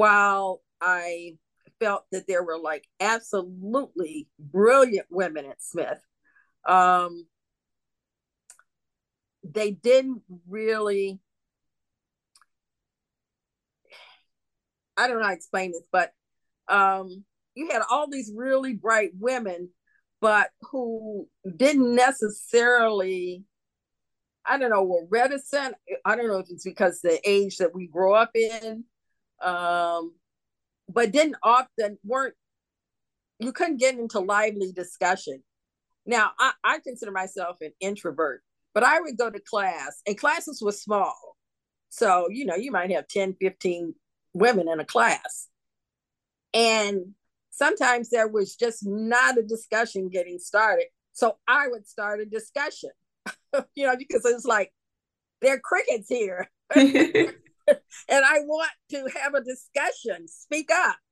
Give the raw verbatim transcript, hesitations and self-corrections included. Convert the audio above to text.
while I felt that there were like absolutely brilliant women at Smith, um, they didn't really, I don't know how to explain this, but um, you had all these really bright women, but who didn't necessarily, I don't know, were reticent. I don't know if it's because the age that we grow up in, um, but didn't often, weren't, you couldn't get into lively discussion. Now, I, I consider myself an introvert, but I would go to class, and classes were small. So, you know, you might have ten, fifteen women in a class. And sometimes there was just not a discussion getting started. So I would start a discussion, you know, because it's like, there are crickets here. And I want to have a discussion, speak up.